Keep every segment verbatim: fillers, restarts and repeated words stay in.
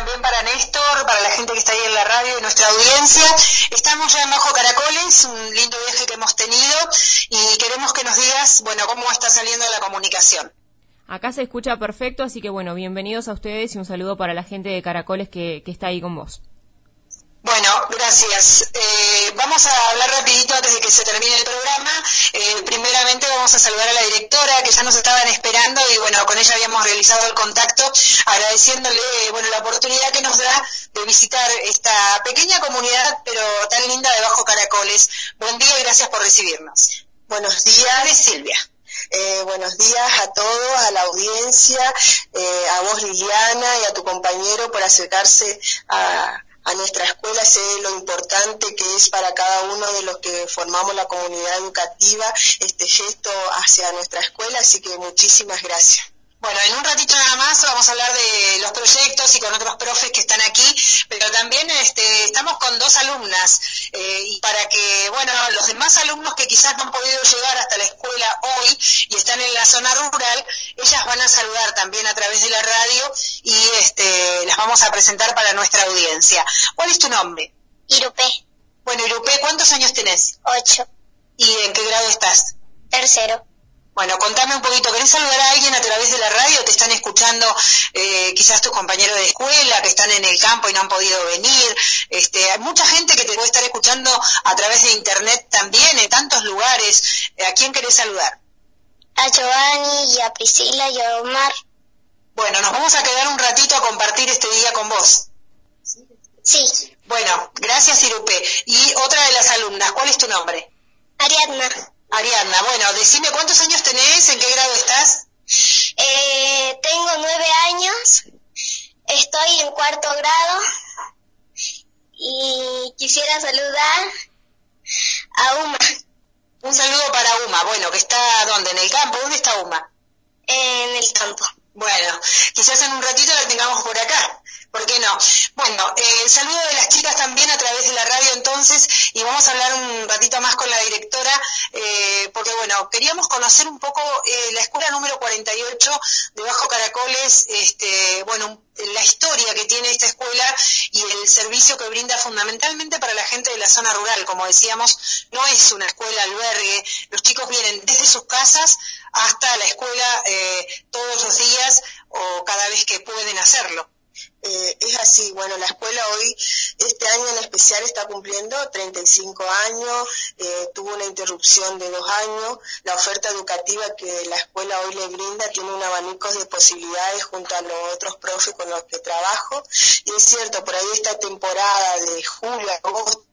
también para Néstor, para la gente que está ahí en la radio y nuestra audiencia. Estamos ya en Bajo Caracoles, un lindo viaje que hemos tenido y queremos que nos digas, bueno, cómo está saliendo la comunicación. Acá se escucha perfecto, así que bueno, bienvenidos a ustedes y un saludo para la gente de Caracoles que, que está ahí con vos. Bueno, gracias. Eh, vamos a hablar rapidito antes de que se termine el programa. Eh, primeramente vamos a saludar a la directora que ya nos estaban esperando y bueno, con ella habíamos realizado el contacto, agradeciéndole bueno la oportunidad que nos da de visitar esta pequeña comunidad pero tan linda de Bajo Caracoles. Buen día y gracias por recibirnos. Buenos días, Silvia. Eh, buenos días a todos, a la audiencia, eh, a vos Liliana y a tu compañero por acercarse a... a nuestra escuela. Sé lo importante que es para cada uno de los que formamos la comunidad educativa este gesto hacia nuestra escuela, así que muchísimas gracias. Bueno, en un ratito nada más vamos a hablar de los proyectos y con otros profes que están aquí, pero también este, estamos con dos alumnas eh, y para que, bueno, los demás alumnos que quizás no han podido llegar hasta la escuela hoy y están en la zona rural, ellas van a saludar también a través de la radio y este, las vamos a presentar para nuestra audiencia. ¿Cuál es tu nombre? Irupé. Bueno, Irupé, ¿cuántos años tenés? Ocho. ¿Y en qué grado estás? Tercero. Bueno, contame un poquito, ¿querés saludar a alguien a través de la radio? ¿Te están escuchando eh, quizás tus compañeros de escuela que están en el campo y no han podido venir? Este, hay mucha gente que te puede estar escuchando a través de internet también, en tantos lugares. ¿A quién querés saludar? A Giovanni y a Priscila y a Omar. Bueno, nos vamos a quedar un ratito a compartir este día con vos. Sí. Bueno, gracias Irupé. Y otra de las alumnas, ¿cuál es tu nombre? Ariadna. Ariadna, bueno, decime cuántos años tenés, en qué grado estás. Eh, tengo nueve años, estoy en cuarto grado y quisiera saludar a Uma. Un saludo para Uma, bueno, que está ¿dónde? ¿En el campo? ¿Dónde está Uma? En el campo. Bueno, quizás en un ratito la tengamos por acá. ¿Por qué no? Bueno, eh, el saludo de las chicas también a través de la radio entonces, y vamos a hablar un ratito más con la directora, eh, porque bueno, queríamos conocer un poco eh, la escuela número cuarenta y ocho de Bajo Caracoles, este, bueno, la historia que tiene esta escuela y el servicio que brinda fundamentalmente para la gente de la zona rural. Como decíamos, no es una escuela albergue, los chicos vienen desde sus casas hasta la escuela eh, todos los días o cada vez que pueden hacerlo. Eh, es así, bueno, la escuela hoy, este año en especial está cumpliendo treinta y cinco años, eh, tuvo una interrupción de dos años, la oferta educativa que la escuela hoy le brinda tiene un abanico de posibilidades junto a los otros profes con los que trabajo, y es cierto, por ahí esta temporada de julio a agosto,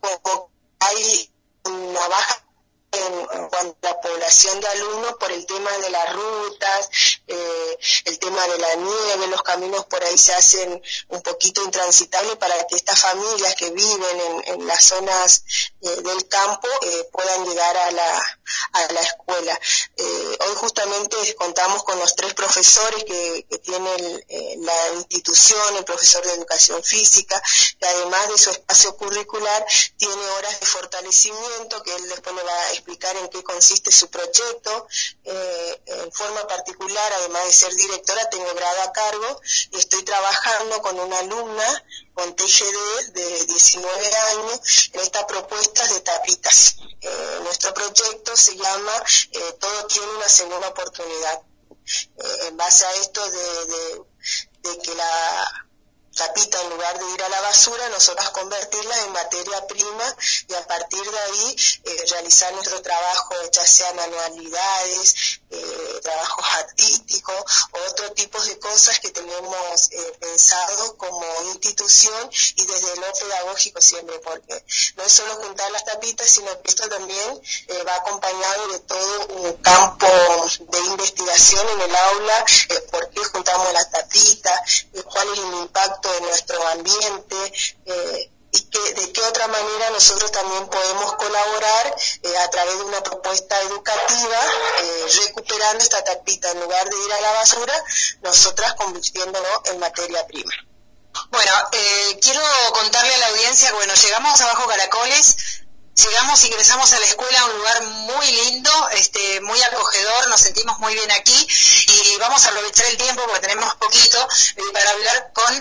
hay una baja en, en cuanto a la población de alumnos por el tema de las rutas, eh, el tema de la nieve, los caminos por ahí se hacen un poquito intransitables para que estas familias que viven en, en las zonas eh, del campo eh, puedan llegar a la, a la escuela. Eh, hoy justamente contamos con los tres profesores que, que tiene el, eh, la institución, el profesor de educación física, que además de su espacio curricular tiene horas de fortalecimiento que él después le va a explicar en qué consiste su proyecto. Eh, en forma particular, además de ser directora, tengo grado a cargo y estoy trabajando con una alumna con T G D de diecinueve años en estas propuestas de tapitas. Eh, nuestro proyecto se llama eh, Todo tiene una segunda oportunidad. Eh, en base a esto de, de, de que la tapita, en lugar de ir a la basura, nosotras convertirla en materia prima y a partir de ahí eh, realizar nuestro trabajo, ya sea manualidades, eh, trabajos artísticos o otro tipo de cosas que tenemos eh, pensado como institución y desde lo pedagógico siempre, porque no es solo juntar las tapitas, sino que esto también eh, va acompañado de todo un campo de investigación en el aula, eh, por qué juntamos las tapitas, eh, cuál es el impacto de nuestro ambiente, eh, y que, de qué otra manera nosotros también podemos colaborar eh, a través de una propuesta educativa, eh, recuperando esta tapita, en lugar de ir a la basura, nosotras convirtiéndolo en materia prima. Bueno, eh, quiero contarle a la audiencia que bueno, llegamos a Bajo Caracoles, llegamos, ingresamos a la escuela, un lugar muy lindo, este, muy acogedor, nos sentimos muy bien aquí y vamos a aprovechar el tiempo porque tenemos poquito eh, para hablar con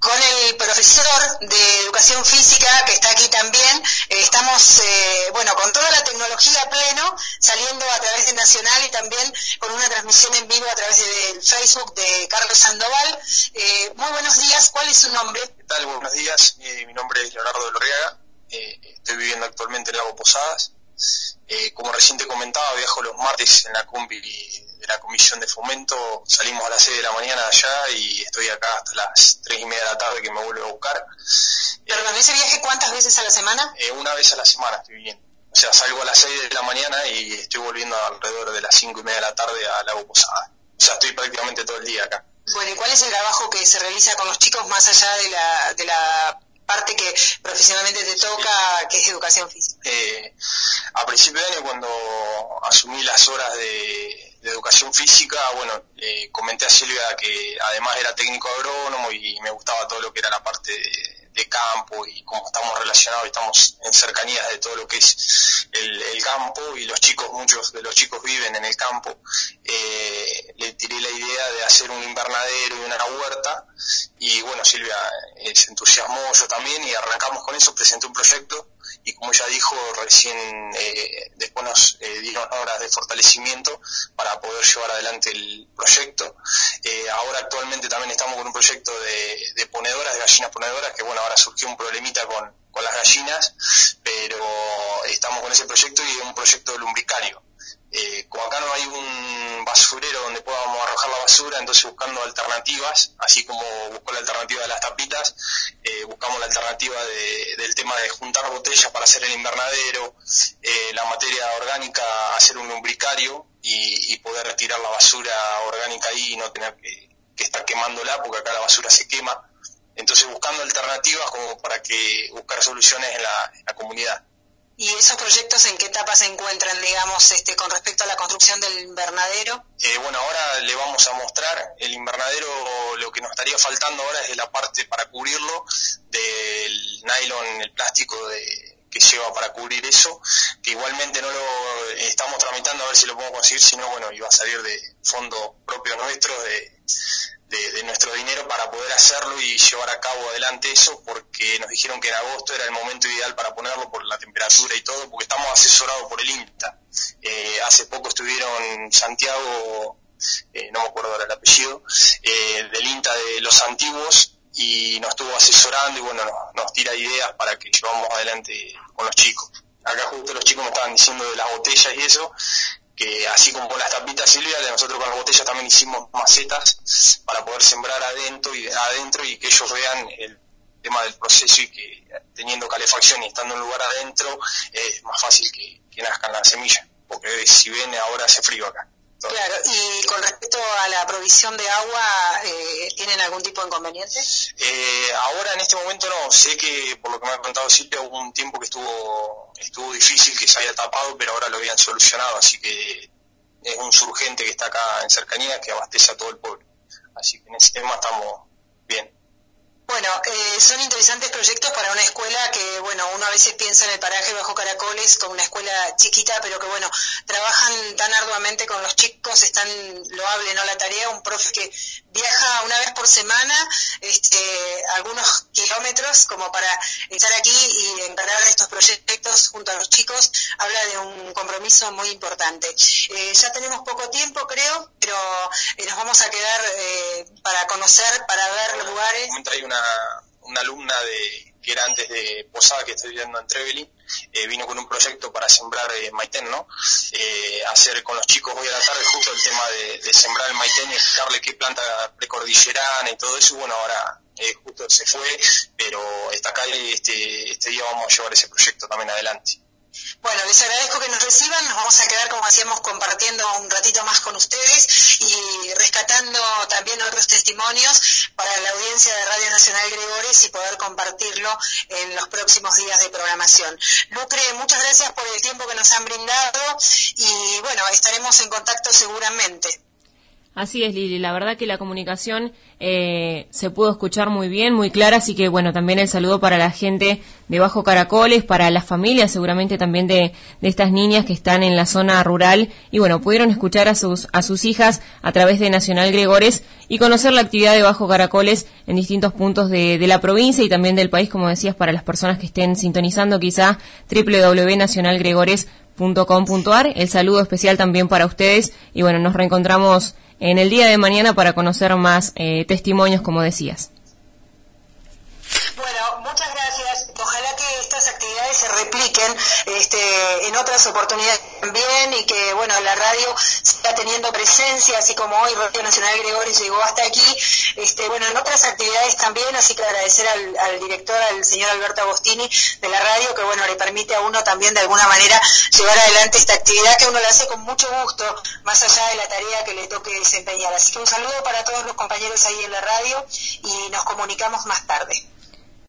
con el profesor de educación física que está aquí también. Eh, estamos, eh, bueno, con toda la tecnología a pleno, saliendo a través de Nacional y también con una transmisión en vivo a través del Facebook de Carlos Sandoval. Eh, muy buenos días, ¿cuál es su nombre? ¿Qué tal? Buenos días, eh, mi nombre es Leonardo de Lorriaga, eh, estoy viviendo actualmente en Lago Posadas. Eh, como recién te comentaba, viajo los martes en la combi de la Comisión de Fomento, salimos a las seis de la mañana de allá y estoy acá hasta las tres y media de la tarde que me vuelvo a buscar. Perdón, ¿ese viaje cuántas veces a la semana? Eh, una vez a la semana estoy viniendo. O sea, salgo a las seis de la mañana y estoy volviendo alrededor de las cinco y media de la tarde a Lago Posadas. O sea, estoy prácticamente todo el día acá. Bueno, ¿y cuál es el trabajo que se realiza con los chicos más allá de la, de la parte que profesionalmente te toca, sí, que es educación física? Eh, a principio de año, cuando asumí las horas de... de educación física, bueno, eh, comenté a Silvia que además era técnico agrónomo y me gustaba todo lo que era la parte de, de campo, y como estamos relacionados, estamos en cercanías de todo lo que es el, el campo, y los chicos, muchos de los chicos viven en el campo, eh, le tiré la idea de hacer un invernadero y una huerta, y bueno, Silvia eh, se entusiasmó, yo también, y arrancamos con eso, presenté un proyecto, y como ella dijo recién, eh, después nos eh, dieron horas de fortalecimiento para poder llevar adelante el proyecto. Eh, ahora actualmente también estamos con un proyecto de, de ponedoras, de gallinas ponedoras, que bueno, ahora surgió un problemita con, con las gallinas, pero estamos con ese proyecto y un proyecto de lumbricario. Eh, como acá no hay un basurero donde podamos arrojar la basura, entonces buscando alternativas, así como buscó la alternativa de las tapitas, eh, buscamos la alternativa de, del tema de juntar botellas para hacer el invernadero, eh, la materia orgánica, hacer un lumbricario y, y poder retirar la basura orgánica ahí y no tener que, que estar quemándola, porque acá la basura se quema. Entonces buscando alternativas como para que buscar soluciones en la, en la comunidad. ¿Y esos proyectos en qué etapa se encuentran, digamos, este, con respecto a la construcción del invernadero? Eh, bueno, ahora le vamos a mostrar el invernadero. Lo que nos estaría faltando ahora es la parte para cubrirlo del nylon, el plástico de, que lleva para cubrir eso, que igualmente no lo estamos tramitando a ver si lo podemos conseguir, si no, bueno, iba a salir de fondo propio nuestro, de, de, de nuestro dinero, para poder hacerlo y llevar a cabo adelante eso, porque nos dijeron que en agosto era el momento ideal para ponerlo por la temperatura y todo, porque estamos asesorados por el INTA. Eh, hace poco estuvieron Santiago, eh, no me acuerdo ahora el apellido, eh, del INTA de los antiguos, y nos estuvo asesorando y bueno, nos, nos tira ideas para que llevamos adelante con los chicos. Acá justo los chicos me estaban diciendo de las botellas y eso, que así como con las tapitas, Silvia, nosotros con las botellas también hicimos macetas para poder sembrar adentro y adentro y que ellos vean el tema del proceso, y que teniendo calefacción y estando en un lugar adentro es más fácil que, que nazcan las semillas, porque si ven ahora hace frío acá. Claro, y con respecto a la provisión de agua, eh, ¿tienen algún tipo de inconveniente? Eh, ahora en este momento no, sé que por lo que me ha contado Silvia hubo un tiempo que estuvo estuvo difícil, que se había tapado, pero ahora lo habían solucionado, así que es un surgente que está acá en cercanía que abastece a todo el pueblo, así que en ese tema estamos bien. Bueno, eh, son interesantes proyectos para una escuela que, bueno, uno a veces piensa en el paraje Bajo Caracoles como una escuela chiquita, pero que, bueno, trabajan tan arduamente con los chicos, es tan loable, ¿no?, la tarea. Un profe que viaja una vez por semana, este, algunos kilómetros, como para estar aquí y encargar estos proyectos junto a los chicos, habla de un compromiso muy importante. Eh, ya tenemos poco tiempo, creo, pero eh, nos vamos a quedar eh, para conocer, para ver lugares. Hay una, una alumna de que era antes de Posada, que estoy viviendo en Trevelin, eh, vino con un proyecto para sembrar eh, maitén, ¿no? Eh, hacer con los chicos hoy a la tarde justo el tema de, de sembrar el maitén y explicarle qué planta precordillerana y todo eso. Bueno, ahora eh, justo se fue, pero está acá y este, este día vamos a llevar ese proyecto también adelante. Bueno, les agradezco que nos reciban, nos vamos a quedar, como hacíamos, compartiendo un ratito más con ustedes y rescatando también otros testimonios para la audiencia de Radio Nacional Gregores y poder compartirlo en los próximos días de programación. Lucre, muchas gracias por el tiempo que nos han brindado y bueno, estaremos en contacto seguramente. Así es, Lili, la verdad que la comunicación eh, se pudo escuchar muy bien, muy clara, así que bueno, también el saludo para la gente de Bajo Caracoles, para las familias seguramente también de, de estas niñas que están en la zona rural y bueno, pudieron escuchar a sus, a sus hijas a través de Nacional Gregores y conocer la actividad de Bajo Caracoles en distintos puntos de, de la provincia y también del país, como decías, para las personas que estén sintonizando quizá doble u doble u doble u punto nacional gregores punto com punto a r. El saludo especial también para ustedes y bueno, nos reencontramos en el día de mañana para conocer más eh, testimonios, como decías. Bueno, muchas gracias. Ojalá que estas actividades se repliquen este, en otras oportunidades también y que, bueno, la radio siga teniendo presencia, así como hoy Radio Nacional Gregores llegó hasta aquí, este, bueno, en otras actividades también, así que agradecer al, al director, al señor Alberto Agostini de la radio, que, bueno, le permite a uno también de alguna manera llevar adelante esta actividad que uno la hace con mucho gusto, más allá de la tarea que le toque desempeñar. Así que un saludo para todos los compañeros ahí en la radio y nos comunicamos más tarde.